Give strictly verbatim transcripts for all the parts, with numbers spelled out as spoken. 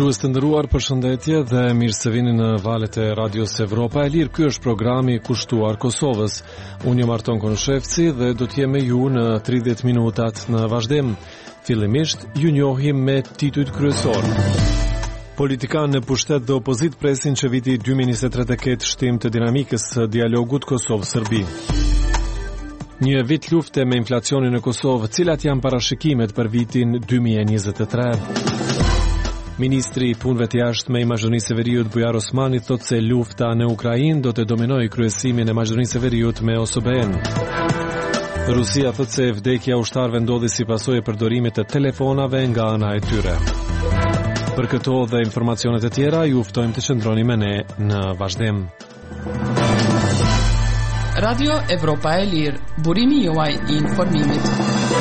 Dëgjues të nderuar, përshëndetje dhe mirë se vini në valët e Radios Evropa e Lirë. Ky është programi i kushtuar Kosovës. Unë jam Arton Konushevci dhe do të jem me ju në tridhjetë minutat në vazhdim. Fillimisht ju njohim me titujt kryesor. Politikanë në pushtet dhe opozit presin që viti dy mijë e njëzet e tre të ketë shtim të dinamikës së dialogut Kosovë-Serbi. Një vit lufte me inflacionin në Kosovë, cilat janë parashikimet për vitin dy mijë e njëzet e tre. Ministri i punëve të jashtme i Maqedonisë së Veriut Bujar Osmani thotë se lufta në Ukrainë do të dominojë kryesimin e Maqedonisë së Veriut me O S B N. Rusia thotë se vdekja ushtarëve ndodhi si pasojë e përdorimit të telefonave nga ana e tyre. Për këto dhe informacionet e tjera, ju ftojmë të qëndroni me ne në vazhdim. Radio Evropa e Lirë, burimi juaj i informimit.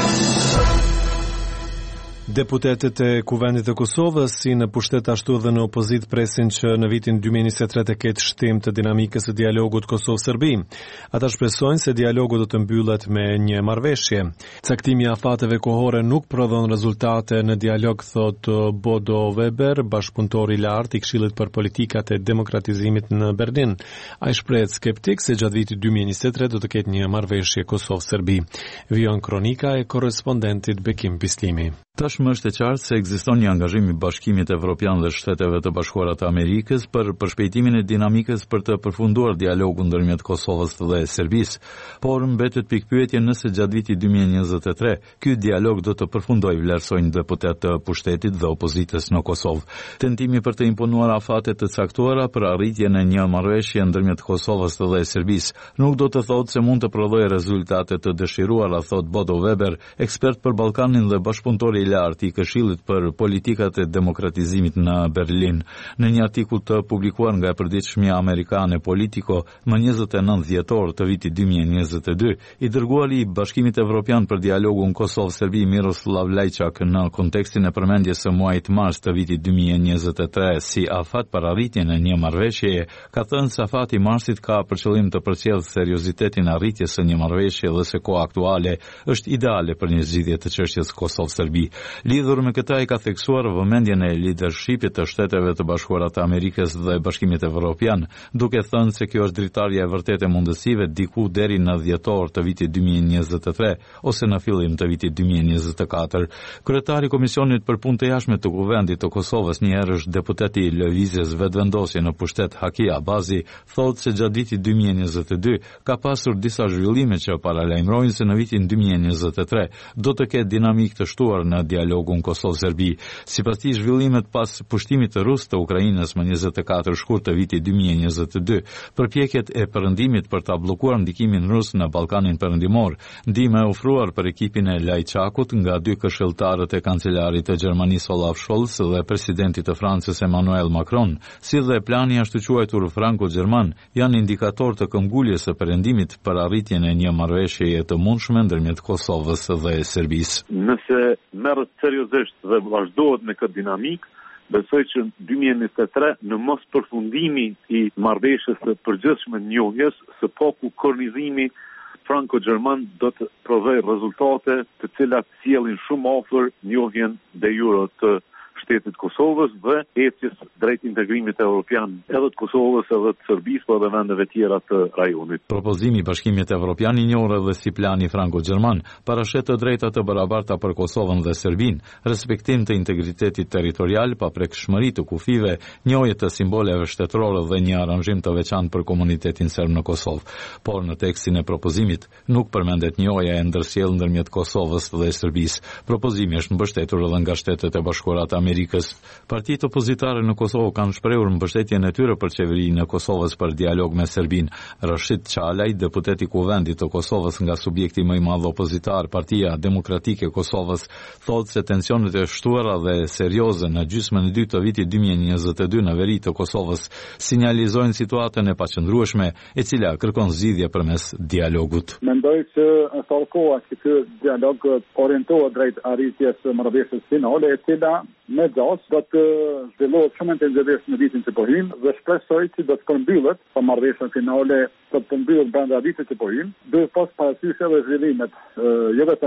Deputetët e Kuvendit të Kosovës, si në pushtet ashtu edhe në opozit, presin që në vitin dy mijë e njëzet e tre të ketë shtim të dinamikës së dialogut Kosovë-Serbi. Ata shpresojnë se dialogu do të mbyllet me një marrëveshje. Caktimi i afateve kohore nuk prodhon rezultate në dialog, thot Bodo Weber, bashkëpunëtor i lartë i Këshillit për politikat e demokratizimit në Berlin. Ai shprehet skeptik se gjatë vitit dy mijë e njëzet e tre do të ketë një marrëveshje Kosovë-Serbi. Vijon kronika e korrespondentit Bekim Pislimi. Tashmë është e qartë se ekziston një angazhim i Bashkimit Evropian dhe Shteteve të Bashkuara të Amerikës për përshpejtimin e dinamikës për të përfunduar dialogun ndërmjet Kosovës dhe Serbisë, por mbetet pikpyetje nëse gjatë vitit dy mijë e njëzet e tre ky dialog do të përfundojë, vlerësojnë deputet të pushtetit dhe opozitës në Kosovë. Tentimi për të imponuar afate të caktuara për arritjen e një marrëveshje ndërmjet Kosovës dhe Serbisë nuk do të thotë se mund të prodhojë rezultate të dëshiruara, thot Bodo Weber, ekspert për Ballkanin dhe bashkëpunëtor i lartë i Këshillit për politikat e demokratizimit në Berlin. Në një artikull të publikuar nga e përditshmja amerikane Politico më njëzet e nëntë dhjetor të vitit dy mijë e njëzet e dy, i dërguari i Bashkimit Evropian për dialogun Kosovë-Serbi Miroslav Lajçak në kontekstin e përmendjes së muajit mars të vitit dy mijë e njëzet e tre si afat për arritjen e një marrëveshjeje, ka thënë se afati i marsit ka për qëllim të përcjellë seriozitetin arritjes së një marrëveshje dhe se koha aktuale është ideale për një zgjidhje të çështjes Kosovë-Serbi. Lidhur me këta, i ka theksuar vëmendjen e lidershipit të Shteteve të Bashkuara të Amerikës dhe Bashkimit Evropian, duke thënë se kjo është dritarja e vërtetë e mundësive diku deri në dhjetor të vitit dy mijë e njëzet e tre ose në fillim të vitit dy mijë e njëzet e katër. Kryetari i Komisionit për Punë të Jashtme të Kuvendit të Kosovës, një herë është deputeti i Lëvizjes Vetëvendosje në pushtet Haki Abazi, thotë se gjatë vitit dy mijë e njëzet e dy ka pasur disa zhvillime që paralajmërojnë se në vitin dy mijë e njëzet e tre do të ketë dinamikë të shtuar në dialogun Kosovë-Serbi. Sipas tij, zhvillimet pas pushtimit të rus të Ukrainës më njëzet e katër shkurt të vitit dy mijë e njëzet e dy, përpjekjet e perëndimit për ta bllokuar ndikimin rus në Ballkanin Perëndimor, ndihma e ofruar për ekipin e Lajçakut nga dy këshilltarët e kancelarit të Gjermanisë Olaf Scholz dhe presidentit të Francës Emmanuel Macron, si dhe plani ashtu quajtur franko-gjerman, janë indikator të këmbguljes së perëndimit për arritjen e një marrëveshjeje të mundshme ndërmjet Kosovës dhe Serbisë. Nëse merret seriozisht dhe vazhdohet me këtë dinamik, besoj që dy mijë e njëzet e tre në mos përfundimi i marrëveshjes së përgjithshme njohjes së paku kornizimi franko-gjerman do të prodhojë rezultate të cilat sjellin shumë afër njohjen de jure të shtetit Kosovës dhe ecjes drejt integrimit evropian edhe të Kosovës edhe të Serbisë por edhe vendeve tjera të rajonit. Propozimi i Bashkimit Evropian i njohur edhe si plani franko-gjerman parashet të drejta të barabarta për Kosovën dhe Serbinë, respektim të integritetit territorial, paprekshmëri të kufive, njohje të simboleve shtetërore dhe një aranzhim të veçantë për komunitetin serb në Kosovë. Por në tekstin e propozimit nuk përmendet njohja e ndërsjellë ndërmjet Kosovës dhe Serbisë. Propozimi është mbështetur edhe nga Shtetet e Bashkuara të Amerikës. Partitë opozitare në Kosovë kanë shprehur mbështetjen e tyre për qeverinë e Kosovës për dialog me Serbinë. Rashid Çalaj, deputeti i Kuvendit të Kosovës nga subjekti më i madh opozitar, Partia Demokratike e Kosovës, thotë se tensionet e shtuara dhe serioze në gjysmën e dytë të vitit dy mijë e njëzet e dy në veri të Kosovës sinjalizojnë situatën e paqëndrueshme, e cila kërkon zgjidhje përmes dialogut. Mendoj se është koha që ky dialog orientohet drejt arritjes së marrëveshjes finale, e cila me gjatë do të zhvillohet shumë intensivisht në vitin që po hyn dhe shpresoj që do të përmbyllet pa marrëveshjen finale, do të përmbyllet brenda vitit që po hyn. Duhet pas parasysh edhe zhvillimet jo vetëm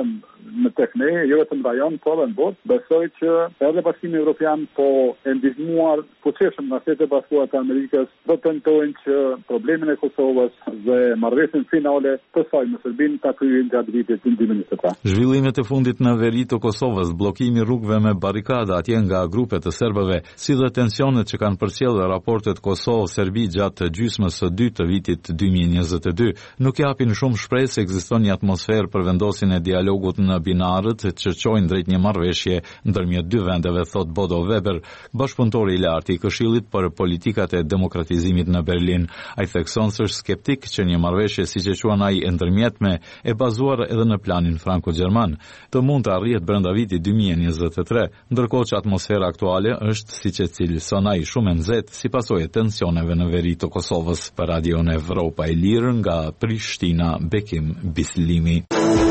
në tek ne, jo vetëm rajon, por edhe në botë, besoj që edhe Bashkimi Evropian po e ndihmuar fuqishëm nga Shtetet e Bashkuara të Amerikës do tentojnë që problemin e Kosovës dhe marrëveshjen finale të saj me Serbinë ta kryejnë gjatë vitit dy mijë e njëzet e tre. Zhvillimet e fundit në veri të Kosovës, bllokimi rrugëve me barrikada atje nga grupet të serbëve, si dhe tensionet që kanë përcjellë raportet Kosovë-Serbi gjatë gjysmës së dytë të vitit dy mijë e njëzet e dy, nuk japin shumë shpresë se ekziston një atmosferë për vendosjen e dialogut në binarët që çojnë drejt një marrëveshje ndërmjet dy vendeve, thot Bodo Weber, bashkëpunëtori i lartë i Këshillit për politikat e demokratizimit në Berlin. Ai thekson se është skeptik që një marrëveshje siç e quan ai e ndërmjetme e bazuar edhe në planin franko-gjerman të mund të arrihet brenda vitit dy mijë e njëzet e tre, ndërkohë që atmosfera aktuale është siç e cilëson ai shumë e nxehtë si pasojë e tensioneve në veri të Kosovës. Për Radion Evropa e Lirë nga Prishtina, Bekim Bislimi.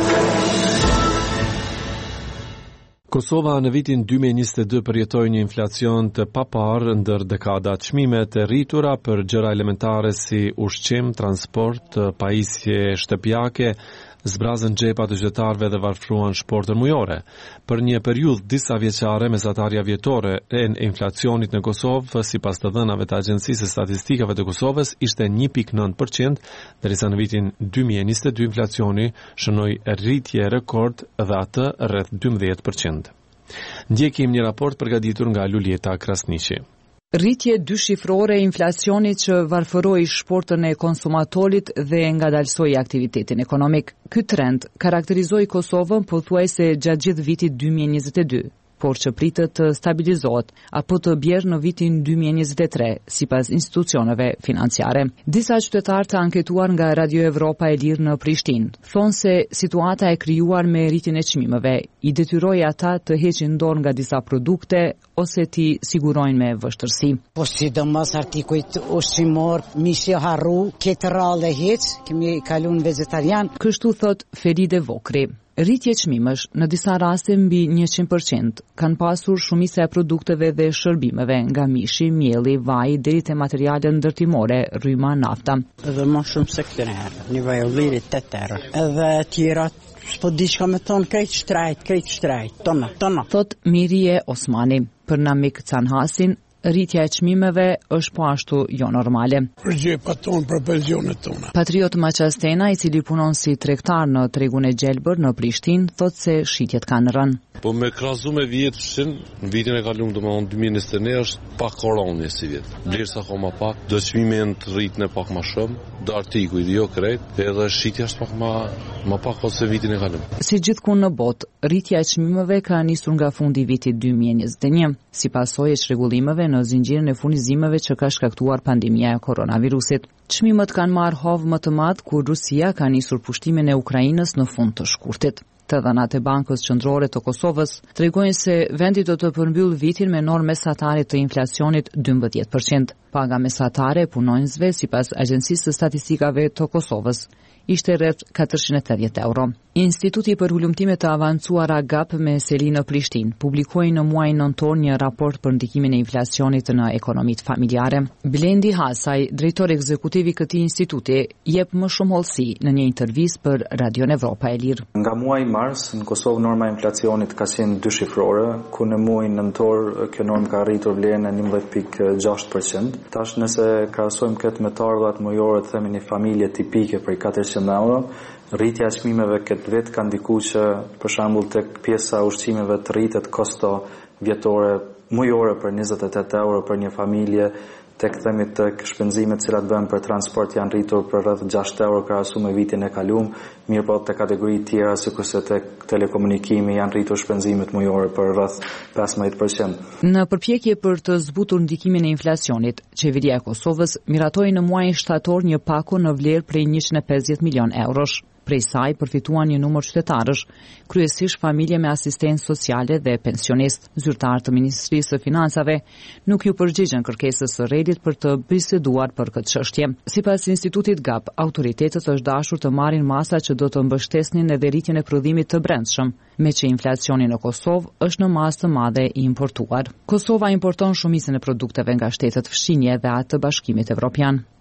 Kosova në vitin dy mijë e njëzet e dy përjetoi një inflacion të paparë ndër dekadat. Çmimet e rritura për gjëra elementare si ushqim, transport, pajisje shtëpiake zbrazën xhepat e qytetarëve dhe varfruan shportën mujore. Për një periudhë disa vjeçare, mesatarja vjetore e inflacionit në Kosovë, sipas të dhënave të Agjencisë së Statistikave të Kosovës, ishte një pikë nëntë përqind, derisa në vitin dy mijë e njëzet e dy inflacioni shënoi rritje rekord dhe atë rreth dymbëdhjetë përqind. Ndjekim një raport përgatitur nga Lulieta Krasniqi. Rritje dyshifrore e inflacionit që varfëroi shportën e konsumatorit dhe ngadalsoi aktivitetin ekonomik. Ky trend karakterizoi Kosovën pothuajse gjatë gjithë vitit dy mijë e njëzet e dy, por që pritet të stabilizohet apo të bjerë në vitin dy mijë e njëzet e tre, sipas institucioneve financiare. Disa qytetarë të anketuar nga Radio Evropa e Lirë në Prishtinë thonë se situata e krijuar me rritjen e çmimeve i detyroi ata të heqin dorë nga disa produkte ose t'i sigurojnë me vështirësi. Po sidomos artikujt ushqimor, mishi harru, këtë rallë hiç, kemi kaluar vegetarian. Kështu thot Feride Vokri. Rritje çmimësh në disa raste mbi njëqind përqind kanë pasur shumica e produkteve dhe shërbimeve, nga mishi, mielli, vaji deri te materiale ndërtimore, rryma, nafta. Edhe më shumë se këtë herë, një vaj ulliri tetë herë. Edhe tjera po di çka më thon, krejt shtrajt, krejt shtrajt, tona, tona. Thot Mirie Osmani. Për Namik Canhasin, rritja e çmimeve është po ashtu jo normale. Për gjepat tonë, për pensionet tona. Patriot Maqastena, i cili punon si tregtar në tregun e Gjelbër në Prishtinë, thot se shitjet kanë rënë. Po me krahasu me vjetëshin, në vitin e kaluar domethënë dy mijë e njëzet e një është pak koronje si vjet. Vlerësa akoma pak, do çmimin të rritën pak më shumë, do artikuj jo krejt, edhe shitja është pak më më pak ose vitin e kaluar. Si gjithkund në botë, rritja e çmimeve ka nisur nga fundi i vitit dy mijë e njëzet e një, si pasojë e çrregullimeve në zinxhirin e furnizimeve që ka shkaktuar pandemia e koronavirusit. Çmimet kanë marrë hovë më të madh kur Rusia ka nisur pushtimin e Ukrainës në fund të shkurtit. Të dhënat e Bankës Qendrore të Kosovës tregojnë se vendi do të përmbyll vitin me normë mesatare të inflacionit dymbëdhjetë përqind. Paga mesatare e punonjësve sipas Agjencisë së Statistikave të Kosovës ishte rreth katërqind e tetëdhjetë euro. Instituti për ulëmtime të avancuara G A P me seli në Prishtinë publikoi në muajin nëntor një raport për ndikimin e inflacionit në ekonomitë familjare. Blendi Hasaj, drejtori ekzekutiv i këtij instituti, jep më shumë hollësi në një intervistë për Radion Evropa e Lirë. Nga muaji mars në Kosovë norma e inflacionit ka qenë dyshifrore, ku në muajin nëntor kjo normë ka arritur vlerën e njëmbëdhjetë pikë gjashtë përqind. Tash nëse krahasojmë këtë me të ardhurat mujore, të themi një familje tipike për katërqind euro, rritja e çmimeve këtë vit ka ndikuar që për shembull tek pjesa e ushqimeve të rritet kosto vjetore mujore për njëzet e tetë euro për një familje, tek themi tek shpenzimet të cilat bëhen për transport janë rritur për rreth gjashtë euro krahasuar me vitin e kaluar, mirë po te kategori tjera sikurse tek telekomunikimi janë rritur shpenzimet mujore për rreth pesëmbëdhjetë përqind. Në përpjekje për të zbutur ndikimin e inflacionit, qeveria e Kosovës miratoi në muajin shtator një pako në vlerë prej njëqind e pesëdhjetë milion eurosh. Prej saj përfituan një numër qytetarësh, kryesisht familje me asistencë sociale dhe pensionistë. Zyrtarë të Ministrisë së Financave nuk ju përgjigjen kërkesës së Redit për të biseduar për këtë çështje. Sipas Institutit G A P, autoritetet është dashur të marrin masa që do të mbështesnin edhe rritjen e prodhimit të brendshëm, me që inflacioni në Kosovë është në masë të madhe i importuar. Kosova importon shumicën e produkteve nga shtetet fshinje dhe atë të Bashkimit Evropian.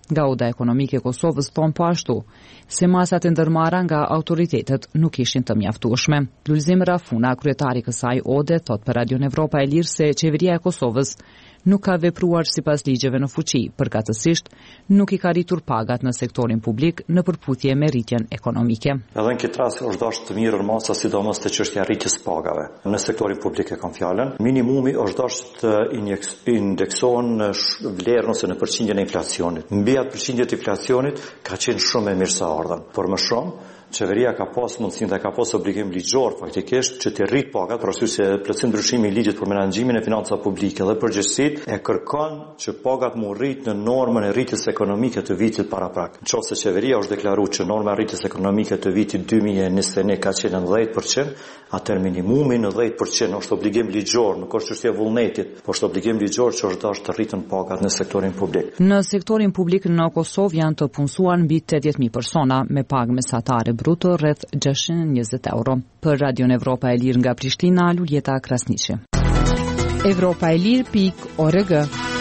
Nga Oda Ekonomike e Kosovës thon po ashtu se masat e ndërmarra nga autoritetet nuk ishin të mjaftueshme. Lulzim Rafuna, kryetari i kësaj ode, thot për Radio Evropa e Lirë se qeveria e Kosovës nuk ka vepruar sipas ligjeve në fuqi, përkatësisht nuk i ka rritur pagat në sektorin publik në përputhje me rritjen ekonomike. Edhe në këtë rast është dashur të mirë masa sidomos te çështja e rritjes pagave. Në sektorin publik e kam fjalën, minimumi është dashur të indeksohen në vlerën ose në përqindjen e inflacionit. Mbi atë përqindje të inflacionit ka qenë shumë e mirëseardhën, por më shumë qeveria ka pas mundësinë dhe ka pas obligim ligjor faktikisht që të rrit pagat, për arsye se plotësim ndryshimi i ligjit për menaxhimin e financave publike dhe përgjegjësitë e kërkon që pagat mu rrit në normën e rritjes ekonomike të vitit paraprak. Nëse qeveria është deklaruar që norma e rritjes ekonomike të vitit dy mijë e njëzet e një ka qenë në dhjetë përqind, atëherë minimumi në dhjetë përqind është obligim ligjor, nuk është çështje vullnetit, por është obligim ligjor që është dashur të rritën pagat në sektorin publik. Në sektorin publik në Kosovë janë të punësuar mbi tetëdhjetë mijë persona me pagë mesatare bruto rreth gjashtëqind e njëzet euro. Për Radio Evropa e Lirë nga Prishtina, Luljeta Krasniqi. Evropa e Lirë pikë org.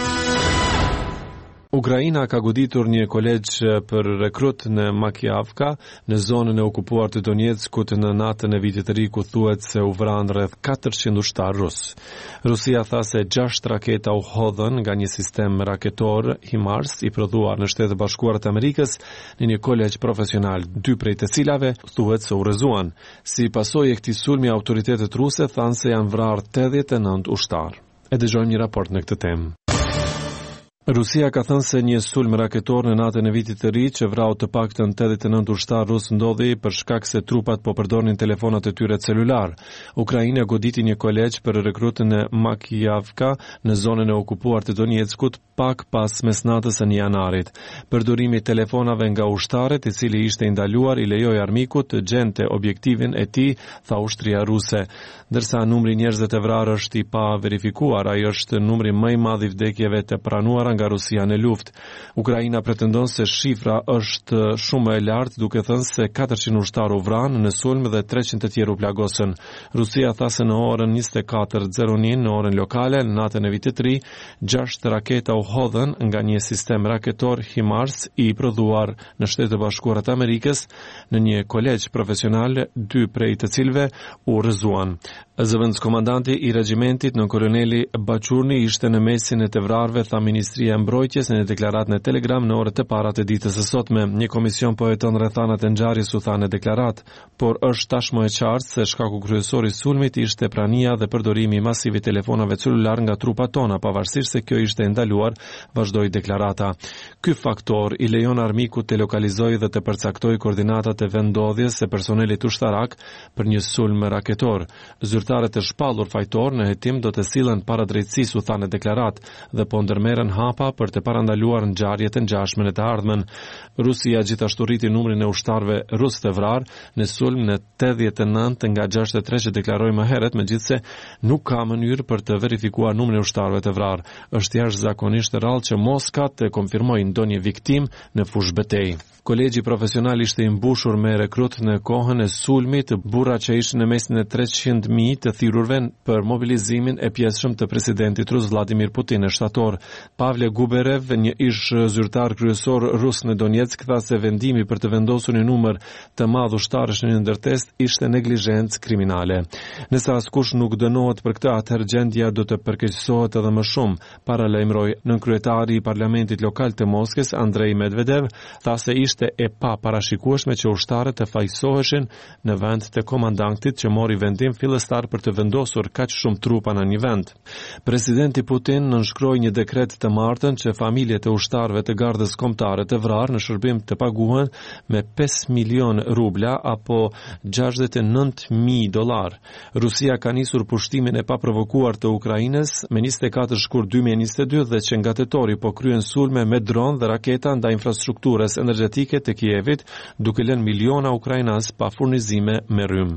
Ukraina ka goditur një kolegj për rekrut në Makiavka, në zonën e okupuar të Donetskut në natën e vitit të ri, ku thuhet se u vranë rreth katërqind ushtar rus. Rusia tha se gjashtë raketa u hodhën nga një sistem raketor HIMARS i prodhuar në Shtetet Bashkuara të Amerikës në një kolegj profesional, dy prej të cilave thuhet se u rrezuan. Si pasojë e këtij sulmi, autoritetet ruse thanë se janë vrarë tetëdhjetë e nëntë ushtar. E dëgjojmë një raport në këtë temë. Rusia ka thënë se një sulm raketor në natën e vitit të ri që vrau të paktën tetëdhjetë e nëntë ushtar rus ndodhi për shkak se trupat po përdornin telefonat e tyre celular. Ukraina goditi një kolegj për rekrutën në Makiavka në zonën e okupuar të Donetskut pak pas mesnatës së një janarit. Përdorimi i telefonave nga ushtarët, i cili ishte ndaluar, i lejoi armikut të gjente objektivin e tij, tha ushtria ruse. Ndërsa numri i njerëzve të vrarë është i pa verifikuar, ai është numri më i madh i vdekjeve të pranuara nga Rusia në luftë. Ukraina pretendon se shifra është shumë e lartë, duke thënë se katërqind ushtarë u vranë në sulm dhe treqind të tjerë u plagosën. Rusia tha se në orën njëzet e katër e zero një në orën lokale, në natën e vitit të ri, gjashtë raketa u hodhën nga një sistem raketor HIMARS i prodhuar në Shtetet e Bashkuara të Amerikës në një kolegj profesional, dy prej të cilëve u rrëzuan. Zëvendëskomandanti i regjimentit në koloneli Bachurni ishte në mesin e të vrarëve, tha Ministria e Mbrojtjes në një deklaratë në Telegram në orët e para të ditës së sotme. Një komision po heton rrethanat e ngjarjes, u tha në deklaratë, por është tashmë e qartë se shkaku kryesor i sulmit ishte prania dhe përdorimi masiv i telefonave celular nga trupat tona, pavarësisht se kjo ishte ndaluar, vazhdoi deklarata. Ky faktor i lejon armikut të lokalizojë dhe të përcaktojë koordinatat e vendodhjes së personelit ushtarak për një sulm raketor. Zyrtarët e shpallur fajtor në hetim do të sillen para drejtësisë, u tha në deklaratë, dhe po ndërmerren hapa për të parandaluar ngjarjet e ngjashme në të ardhmen. Rusia gjithashtu rriti numrin e ushtarëve rus të vrarë në sulm në tetëdhjetë e nëntë nga gjashtëdhjetë e tre që deklaroi më herët, megjithse nuk ka mënyrë për të verifikuar numrin e ushtarëve të vrarë. Është jashtëzakonisht rrallë që Moska të konfirmojë ndonjë viktim në fushë betejë. Kolegji profesional ishte i mbushur me rekrut në kohën e sulmit, burra që ishin në mesin e treqind mijë të thirrurve për mobilizimin e pjesëshëm të presidentit rus Vladimir Putin në shtator. Pavle Guberev, një ish zyrtar kryesor rus në Donetsk, tha se vendimi për të vendosur një numër të madh ushtarësh në një ndërtesë ishte neglizhencë kriminale. Nëse askush nuk dënohet për këtë, atëherë gjendja do të përkeqësohet edhe më shumë, paralajmëroi nënkryetari i parlamentit lokal të Moskës, Andrei Medvedev, tha se ishte e pa parashikueshme që ushtarët të fajsoheshin në vend të komandantit që mori vendim fillestar për të vendosur kaq shumë trupa në një vend. Presidenti Putin nënshkroi një dekret të martën që familjet e ushtarëve të gardës kombëtare të vrarë në shërbim të paguhen me pesë milion rubla apo gjashtëdhjetë e nëntë mijë dollar. Rusia ka nisur pushtimin e paprovokuar të Ukrainës me njëzet e katër shkurt dy mijë e njëzet e dy dhe që nga tetori po kryen sulme me dron dhe raketa ndaj infrastrukturës energjetike të Kievit, duke lënë miliona ukrainas pa furnizime me rrymë.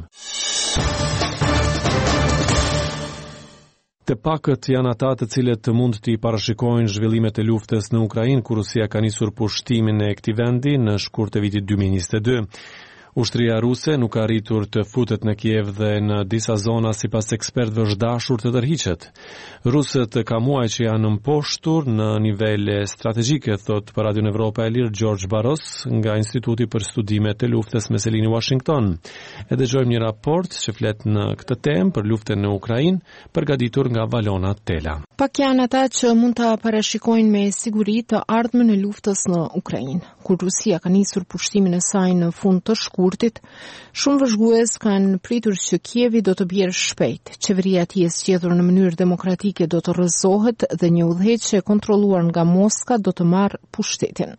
Të pakët janë ata të cilët mund t'i parashikojnë zhvillimet e luftës në Ukrainë, ku Rusia ka nisur pushtimin e këtij vendi në shkurt të vitit dy mijë e njëzet e dy. Ushtria ruse nuk ka arritur të futet në Kiev dhe në disa zona sipas ekspertëve është dashur të tërhiqet. Rusët ka muaj që janë mposhtur në nivele strategjike, thot për Radio Evropa e Lirë George Barros nga Instituti për Studimet e Luftës me sedinë në Washington. E dëgjojmë një raport që flet në këtë temë për luftën në Ukrainë, përgatitur nga Valona Tela. Pak janë ata që mund ta parashikojnë me siguri të ardhmen e luftës në Ukrainë. Kur Rusia ka nisur pushtimin e saj në fund të shkurtit, shumë vëzhgues kanë pritur që Kievi do të bjerë shpejt. Qeveria e tij e zgjedhur në mënyrë demokratike do të rrëzohet dhe një udhëheqje e kontrolluar nga Moska do të marrë pushtetin.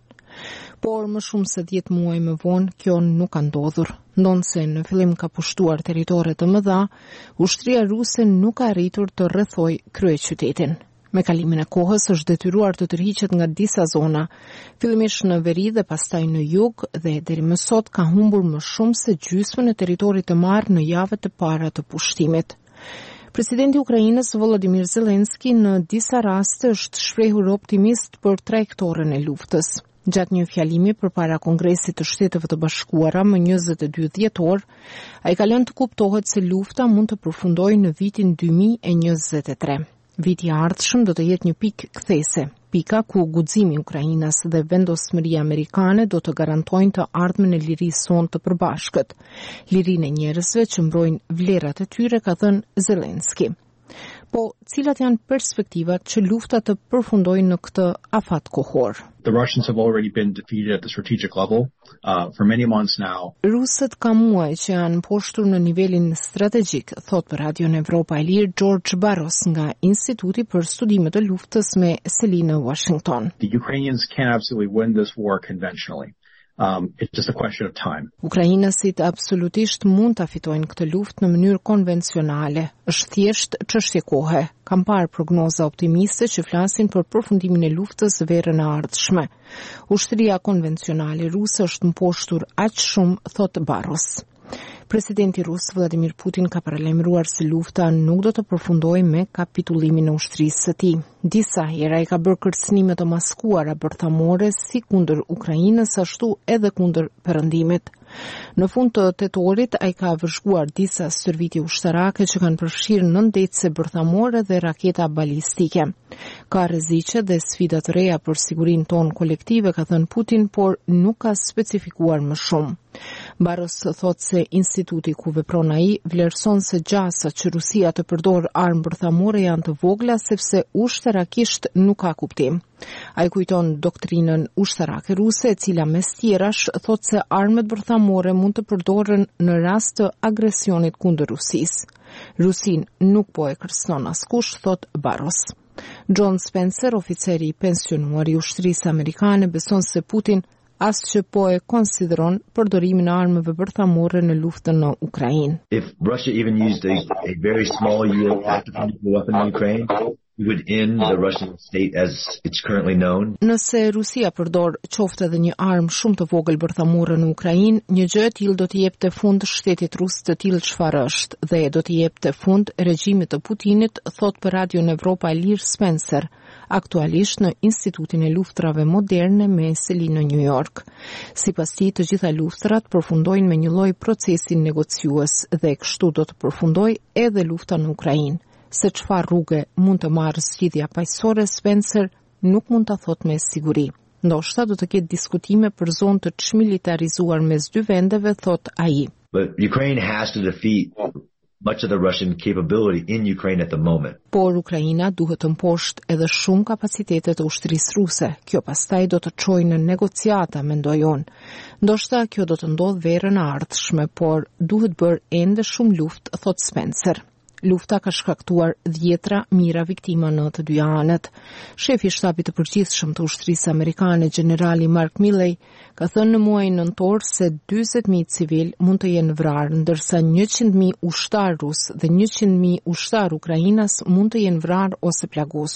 Por më shumë se dhjetë muaj më vonë, kjo nuk ka ndodhur. Ndonse në fillim ka pushtuar territore të mëdha, ushtria ruse nuk ka arritur të rrethojë kryeqytetin. Me kalimin e kohës është detyruar të tërhiqet nga disa zona, fillimisht në veri dhe pastaj në jug, dhe deri më sot ka humbur më shumë se gjysmën e territorit të marrë në javët e para të pushtimit. Presidenti i Ukrainës Volodymyr Zelensky në disa raste është shprehur optimist për trajektoren e luftës. Gjatë një fjalimi përpara Kongresit të Shteteve të Bashkuara më njëzet e dy dhjetor, ai ka lënë të kuptohet se lufta mund të përfundojë në vitin dy mijë e njëzet e tre. Viti i ardhshëm do të jetë një pikë kthese, pika ku guximi i Ukrainës dhe vendosmëria amerikane do të garantojnë të ardhmen e lirisë sonë të përbashkët. Lirinë e njerëzve që mbrojnë vlerat e tyre, ka thënë Zelensky. Po, cilat janë perspektivat që lufta të përfundojë në këtë afat kohor? The Russians have already been defeated at the strategic level uh, for many months now. Rusët ka muaj që janë mposhtur në nivelin strategjik, thot për Radio Evropa e Lirë George Barros nga Instituti për Studimet e Luftës me sedinë në Washington. The Ukrainians can absolutely win this war conventionally. Um, it's just a question of time. Ukrainasit absolutisht mund ta fitojnë këtë luftë në mënyrë konvencionale. Është thjesht çështje kohe. Kam parë prognoza optimiste që flasin për përfundimin e luftës verën e ardhshme. Ushtria konvencionale ruse është mposhtur aq shumë, thot Barros. Presidenti rus Vladimir Putin ka paralajmëruar se lufta nuk do të përfundojë me kapitullimin e ushtrisë së tij. Disa herë ai ka bërë kërcënime të maskuara bërthamore si kundër Ukrainës ashtu edhe kundër perëndimit. Në fund të tetorit ai ka vëzhguar disa stërvitje ushtarake që kanë përfshirë nëntëdhjetë bërthamore dhe raketa balistike. Ka rreziqe dhe sfida të reja për sigurinë tonë kolektive, ka thënë Putin, por nuk ka specifikuar më shumë. Barros thot se instituti ku vepron ai vlerëson se gjasat që Rusia të përdor armë bërthamore janë të vogla sepse ushtarakisht nuk ka kuptim. Ai kujton doktrinën ushtarake ruse, e cila mes tjerash thot se armët bërthamore mund të përdoren në rast të agresionit kundër Rusisë. Rusin nuk po e kërcënon askush, thot Barros. John Spencer, oficeri i pensionuar i ushtrisë amerikane, beson se Putin as që po e konsideron përdorimin e armëve bërthamore në luftën në Ukrainë. If Russia even used a, a very small U S tactical nuclear weapon in Ukraine, it would end the Russian state as it's currently known. Nëse Rusia përdor qoftë edhe një armë shumë të vogël bërthamore në Ukrainë, një gjë e tillë do të jepte fund shtetit rus të tillë çfarë është dhe do të jepte fund regjimit të Putinit, thot për Radio Evropa e Lirë Spencer, aktualisht në Institutin e Luftrave Moderne me sedinë në New York. Sipas tij, të gjitha luftrat përfundojnë me një lloj procesi negociues dhe kështu do të përfundojë edhe lufta në Ukrainë. Se çfarë rrugë mund të marrë zgjidhja paqësore, Spencer nuk mund ta thot me siguri. Ndoshta do të ketë diskutime për zonë të çmilitarizuar mes dy vendeve, thot ai. But Ukraine has to defeat much of the Russian capability in Ukraine at the moment. Por Ukraina duhet të mposhtë edhe shumë kapacitete të ushtrisë ruse. Kjo pastaj do të çojë në negociata, mendoj unë. Ndoshta kjo do të ndodhë verën e ardhshme, por duhet bërë ende shumë luftë, thot Spencer. Lufta ka shkaktuar dhjetra mijëra viktima në të dy anët. Shefi i shtabit të përgjithshëm të ushtrisë amerikane, generali Mark Milley, ka thënë në muajin nëntor se dyzet mijë civil mund të jenë vrarë, ndërsa njëqind mijë ushtar rus dhe njëqind mijë ushtar ukrainas mund të jenë vrarë ose plagosur.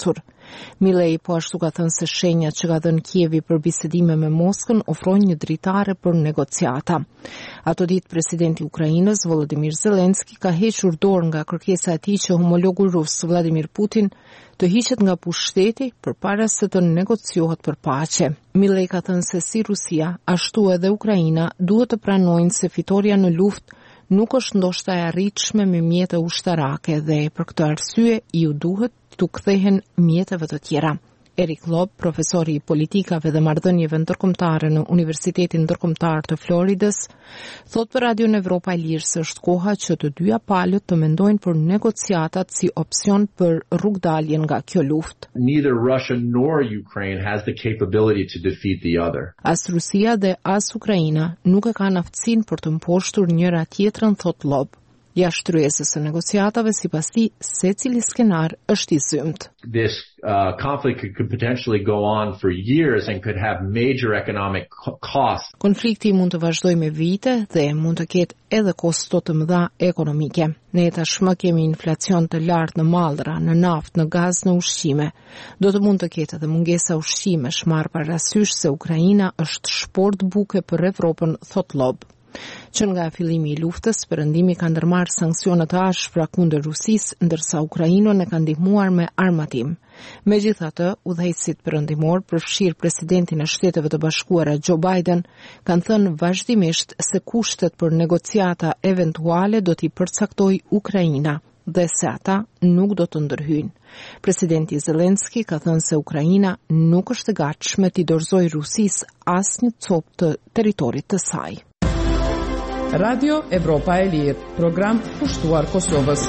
Milei po ashtu ka thënë se shenjat që ka dhënë Kievi për bisedime me Moskën ofrojnë një dritare për negociata. Ato ditë presidenti i Ukrainës Volodymyr Zelensky ka hequr dorë nga kërkesa e tij që homologu rus Vladimir Putin të hiqet nga pushteti përpara se të negociohet për paqe. Milei ka thënë se si Rusia, ashtu edhe Ukraina duhet të pranojnë se fitoria në luftë nuk është ndoshta e arritshme me mjete ushtarake dhe për këtë arsye ju duhet të kthehen mjeteve të tjera. Erik Lob, profesori i politikave dhe marrëdhënieve ndërkombëtare në Universitetin Ndërkombëtar të Floridës, thot për Radio Evropa e Lirë se është koha që të dyja palët të mendojnë për negociatat si opsion për rrugdaljen nga kjo luftë. Neither Russia nor Ukraine has the capability to defeat the other. As Rusia dhe as Ukraina nuk e kanë aftësinë për të mposhtur njëra tjetrën, thot Lob. Jashtryesës së negociatave sipas tij secili skenar është i zymt. This uh, conflict could, could potentially go on for years and could have major economic costs. Konflikti mund të vazhdojë me vite dhe mund të ketë edhe kosto të mëdha ekonomike. Ne tashmë kemi inflacion të lartë në mallra, në naftë, në gaz, në ushqime. Do të mund të ketë edhe mungesa ushqimesh, marr parasysh se Ukraina është shport buke për Evropën, thot Lob. Që nga fillimi i luftës, Perëndimi ka ndërmarrë sanksione të ashpra kundër Rusisë, ndërsa Ukrainën e ka ndihmuar me armatim. Megjithatë, udhëheqësit perëndimor, përfshirë presidentin e Shteteve të Bashkuara Joe Biden, kanë thënë vazhdimisht se kushtet për negociata eventuale do t'i përcaktojë Ukraina dhe se ata nuk do të ndërhyjnë. Presidenti Zelensky ka thënë se Ukraina nuk është e gatshme t'i dorëzojë Rusisë asnjë copë të territorit të saj. Radio Evropa e Lirë, program pushtuar Kosovës.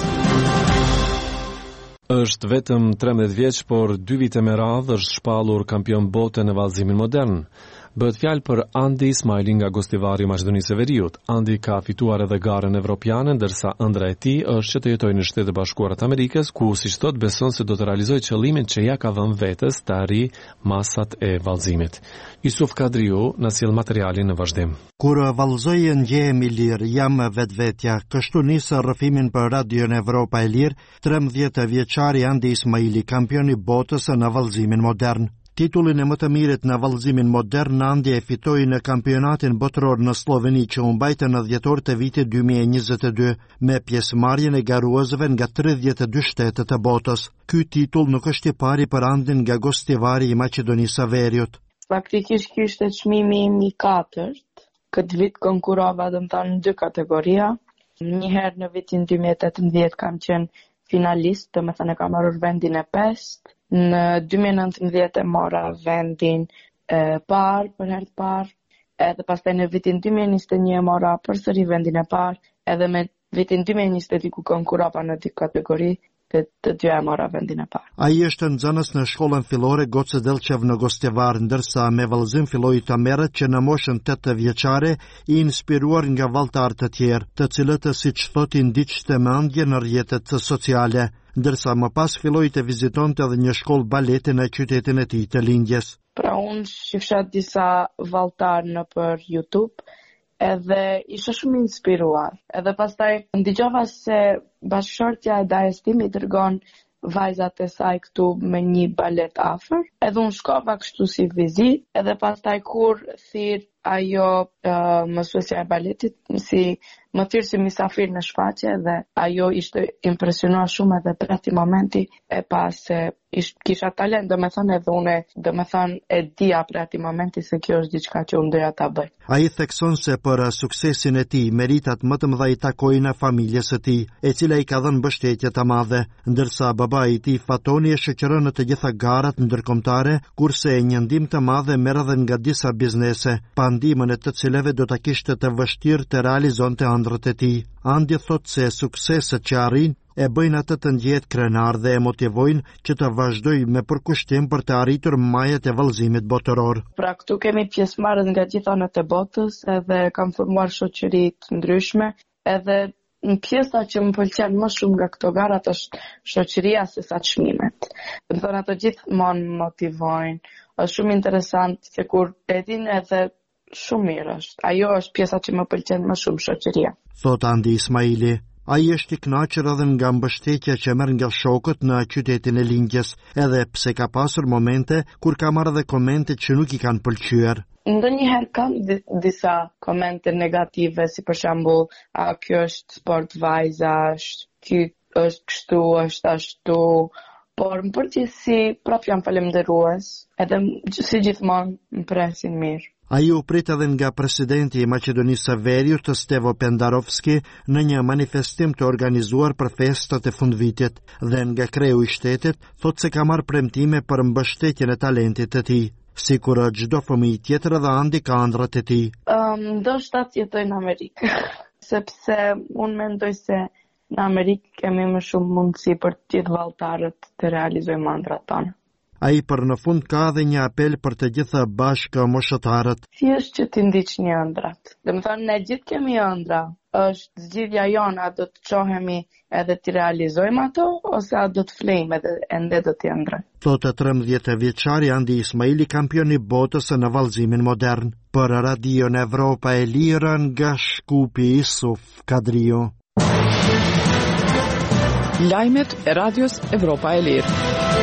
Është vetëm trembëdhjetë vjeç, por dy vite me radhë është shpallur kampion bote në vallëzimin modern. Bëhet fjalë për Andi Ismaili nga Gostivari i Maqedonisë së Veriut. Andi ka fituar edhe garën evropiane, ndërsa ëndra e tij është që të jetojë në Shtetet e Bashkuara të Amerikës, ku siç thot beson se do të realizojë qëllimin që ja ka dhënë vetes të arrijë masat e vallëzimit. Yusuf Kadriu na sjell materialin në vazhdim. Kur vallëzoj ndjehemi lirë, jam vetvetja. Kështu nisë rrëfimin për Radio Evropa e Lirë, trembëdhjetë vjeçari Andi Ismaili, kampioni botës në vallëzimin modern. Titullin e më të mirët në vallëzimin modern Andi e fitoi në kampionatin botëror në Sloveni që u mbajtë në dhjetor të vitit dy mijë e njëzet e dy me pjesëmarrjen e garuesve nga tridhjetë e dy shtete të botës. Ky titull nuk është i pari për Andin nga Gostivari i Maqedonisë së Veriut. Faktikisht ky ishte çmimi im i katërt. Këtë vit konkurova domethënë në dy kategoria. Një herë në vitin dy mijë e tetëmbëdhjetë kam qenë finalist, domethënë kam marrur vendin e pestë. Në dy mijë e nëntëmbëdhjetë e mora vendin e parë për herë të parë, edhe pastaj në vitin dy mijë e njëzet e një e mora përsëri vendin e parë, edhe me vitin dy mijë e njëzet e dy ku konkurova në dy kategori, të të dyja e mora vendin e parë. Ai është nxënës në shkollën fillore Goce Delqev në Gostivar, ndërsa me vallëzim filloi të merret që në moshën tetë vjeçare, i inspiruar nga vallëtar të tjerë, të cilët siç thotë ndiqte me ëndje në rrjetet sociale, ndërsa më pas filloi të vizitonte edhe një shkollë baleti në qytetin e tij të lindjes. Pra unë shifsha disa vallëtar në për YouTube, edhe isha shumë inspiruar. Edhe pastaj ndiqova se bashkëshortja e dajës tim i dërgon vajzat e saj këtu me një balet afër, edhe unë shkova kështu si vizit, edhe pastaj kur thirr ajo uh, mësuesja e baletit, si më thirr si misafir në shfaqje, dhe ajo ishte impresionuar shumë edhe për atë momenti e pa se ish, kisha talent, do me thënë edhe une, do me thënë e dia për atë momenti se kjo është diçka që unë doja ta bëj. Ai thekson se për suksesin e tij meritat më të mëdha i takojnë familjes së tij, e cila i ka dhënë mbështetje të madhe, ndërsa babai i tij Fatoni e shoqëron në të gjitha garat ndërkombëtare, kurse një ndihmë të madhe merr edhe nga disa biznese, pa ndihmën e të cilave do ta kishte të vështirë të realizonte ëndrrat e tij. Andi thot se sukseset që arrin e bëjnë atë të ndjehet krenar dhe e motivojnë që të vazhdoj me përkushtim për të arritur majat e vallëzimit botëror. Pra këtu kemi pjesëmarrës nga gjitha anët e botës, edhe kam formuar shoqëri të ndryshme, edhe në pjesa që më pëlqen më shumë nga këto garat është shoqëria se sa çmimet. Do të thonë ato gjithmonë më motivojnë. Është shumë interesant se kur e din edhe shumë mirë është. Ajo është pjesa që më pëlqen më shumë, shoqëria. Thot Andi Ismaili. Ai është i kënaqur edhe nga mbështetja që merr nga shokët në qytetin e lindjes, edhe pse ka pasur momente kur ka marrë edhe komente që nuk i kanë pëlqyer. Ndonjëherë kam disa komente negative, si për shembull, a kjo është sport vajzash, ky është kështu, është ashtu, por në përgjithësi prap jam falemnderues, edhe si gjithmonë më presin mirë. Ai u prit edhe nga presidenti i Maqedonisë së Veriut, Stevo Pendarovski, në një manifestim të organizuar për festat e fundvitit, dhe nga kreu i shtetit thot se ka marrë premtime për mbështetjen e talentit të tij. Sikur çdo fëmijë tjetër edhe andi ka ëndrat e tij. Um, ndoshta të jetoj në Amerikë, sepse unë mendoj se në Amerikë kemi më shumë mundësi për të gjithë valltarët të realizojmë ëndrat tona. Ai për në fund ka edhe një apel për të gjitha bashkë moshëtarët. Si është që ti ndiqni ëndrat? Do të thonë ne gjithë kemi ëndra. Është zgjidhja jonë, a do të çohemi edhe të realizojmë ato, ose a do të flejmë edhe ende do të ëndra. Thotë trembëdhjetë vjeçari Andi Ismaili, kampion i botës në vallëzimin modern. Për Radion Evropa e Lirë nga Shkupi, Isuf Kadrio. Lajmet e Radios Evropa e Lirë.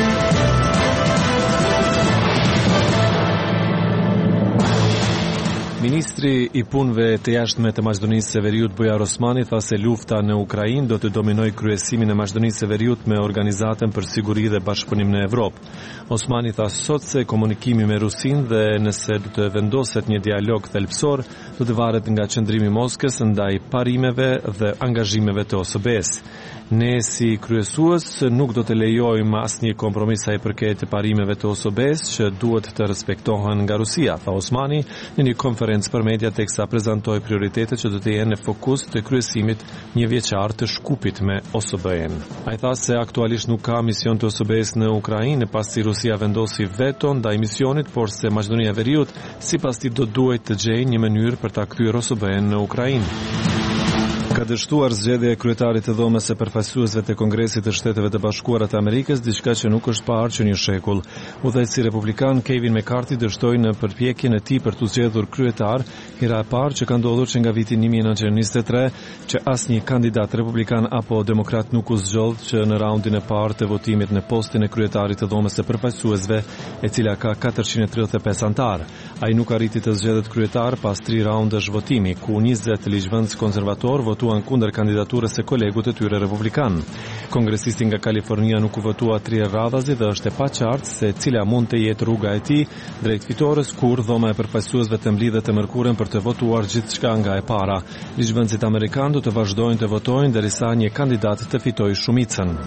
Ministri i punëve të jashtme të Maqedonisë së Veriut Bujar Osmani tha se lufta në Ukrainë do të dominojë kryesimin e Maqedonisë së Veriut me Organizatën për Siguri dhe Bashkëpunim në Evropë. Osmani tha sot se komunikimi me Rusinë dhe nëse do të vendoset një dialog thelbësor do të varet nga qëndrimi i Moskës ndaj parimeve dhe angazhimeve të O S B-s. Ne si kryesues nuk do të lejojmë asnjë kompromis sa i përket parimeve të O S B-s që duhet të respektohen nga Rusia, tha Osmani në një konferencë për media teksa prezantoi prioritetet që do të jenë në fokus të kryesimit një vjeçar të Shkupit me O S B-n. Ai tha se aktualisht nuk ka mision të O S B-s në Ukrainë pasi Rusia vendosi veto ndaj misionit, por se Maqedonia e Veriut sipas tij do duhet të gjejë një mënyrë për ta kthyer O S B-n në Ukrainë. Ka dështuar zgjedhja e kryetarit të dhomës së përfaqësuesve të Kongresit të Shteteve të Bashkuara të Amerikës, diçka që nuk është parë që një shekull. Udhëheqësi republikan Kevin McCarthy dështoi në përpjekjen e tij për të zgjedhur kryetar, hera e parë që ka ndodhur që nga viti një mijë e nëntëqind e njëzet e tre që asnjë kandidat republikan apo demokrat nuk u zgjodh që në raundin e parë të votimit në postin e kryetarit të dhomës së përfaqësuesve, e cila ka katërqind e tridhjetë e pesë antar. Ai nuk arriti të zgjedhet kryetar pas tri raundesh votimi, ku njëzet ligjvënës konservator votuan kundër kandidaturës së kolegut të tyre republikan. Kongresisti nga Kalifornia nuk u votua tri radhazi dhe është e paqartë se cila mund të jetë rruga e tij drejt fitores kur dhoma e përfaqësuesve të mblidhet të mërkurën për të votuar gjithçka nga e para. Ligjvënësit amerikanë do të vazhdojnë të votojnë derisa një kandidat të fitojë shumicën.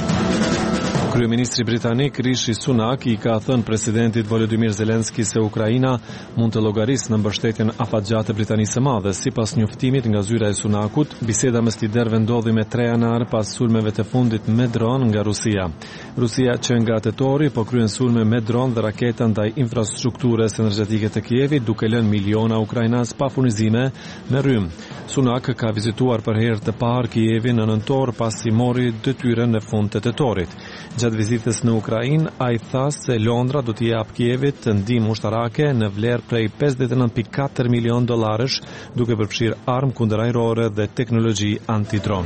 Kryeministri britanik Rishi Sunak i ka thënë presidentit Volodymyr Zelenski se Ukraina mund të llogarisë në mbështetjen afatgjatë të Britanisë së Madhe. Sipas njoftimit nga zyra e Sunakut, biseda mes liderëve ndodhi me tre janar pas sulmeve të fundit me dron nga Rusia. Rusia që nga tetori po kryen sulme me dron dhe raketa ndaj infrastrukturës energjetike të Kievit, duke lënë miliona ukrainas pa furnizime me rrym. Sunak ka vizituar për herë të parë Kievin në nëntor pasi mori detyrën në fund të tetorit. Gjatë vizitës në Ukrainë, ai tha se Londra do t'i jap Kievit ndihmë ushtarake në vlerë prej pesëdhjetë e nëntë pikë katër milion dollarësh, duke përfshirë armë kundërajrore dhe teknologji antidron.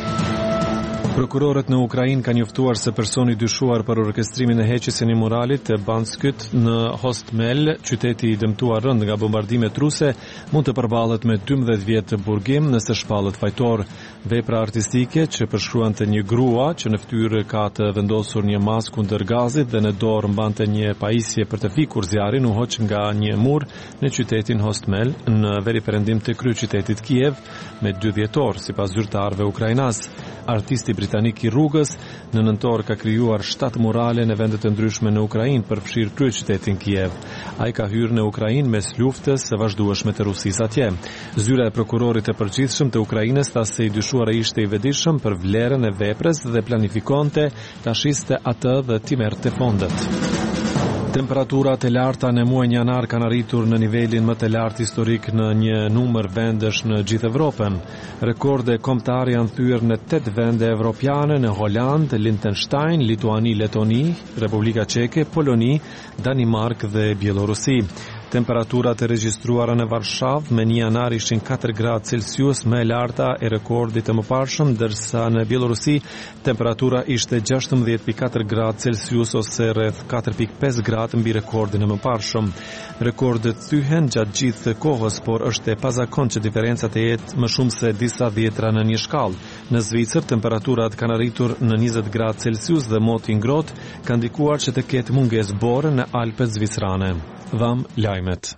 Prokurorët në Ukrainë kanë njoftuar se personi dyshuar për orkestrimin e heqjes së një muralit të Banskyt në Hostomel, qyteti i dëmtuar rënd nga bombardimet ruse, mund të përballet me dymbëdhjetë vjet të burgim nëse shpallet fajtor. Vepra artistike që përshkruante një grua që në fytyrë ka të vendosur një masë kundër gazit dhe në dorë mbante një pajisje për të fikur zjarrin u hoq nga një mur në qytetin Hostomel në veriperëndim të kryeqytetit Kiev me dy dhjetor, sipas zyrtarëve ukrainas. Artisti britanik i rrugës në nëntor ka krijuar shtatë murale në vende të ndryshme në Ukrainë për fshirë kryeqytetin Kiev. Ai ka hyrë në Ukrainë mes luftës së vazhdueshme të Rusisë atje. Zyra e prokurorit të përgjithshëm të Ukrainës tha se i dyshuara ishte i vetëdijshëm për vlerën e veprës dhe planifikonte ta shiste atë dhe t'i merrte fondet. Temperaturat e larta në muajin janar kanë arritur në nivelin më të lartë historik në një numër vendesh në gjithë Evropën. Rekorde kombëtare janë thyer në tetë vende evropiane, në Holand, Liechtenstein, Lituani, Letoni, Republika Çeke, Poloni, Danimark dhe Bielorusi. Temperaturat e regjistruara në Varshavë me një janar ishin katër gradë Celsius, më e larta e rekordit të mëparshëm, ndërsa në Bielorusi temperatura ishte gjashtëmbëdhjetë pikë katër gradë Celsius ose rreth katër pikë pesë gradë mbi rekordin e mëparshëm. Rekordet thyhen gjatë gjithë kohës, por është e pazakontë që diferencat e jetë më shumë se disa dhjetra në një shkallë. Në Zvicër temperaturat kanë arritur në njëzet gradë Celsius dhe moti ngrohtë ka ndikuar që të ketë mungesë bore në Alpet zvicrane. Dham lajmet.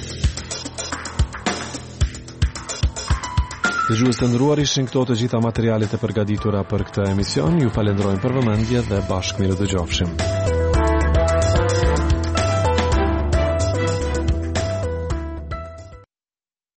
Dëgjues të nderuar, ishin këto të gjitha materialet e përgatitura për këtë emision. Ju falenderojmë për vëmendje dhe bashkë mirë dëgjofshim.